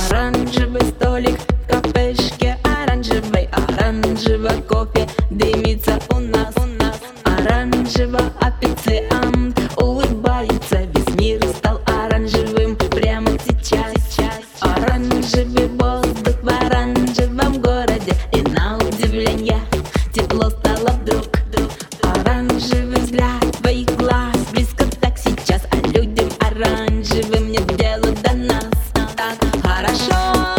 Оранжевый столик в кафешке, оранжевый кофе дымится у нас. Оранжевый официант улыбается, весь мир стал оранжевым прямо сейчас. Оранжевый воздух в оранжевом городе, и на удивление тепло стало вдруг. Оранжевый взгляд твоих глаз, близко так сейчас, а людям оранжевым нет дела до нас. Так хорошо.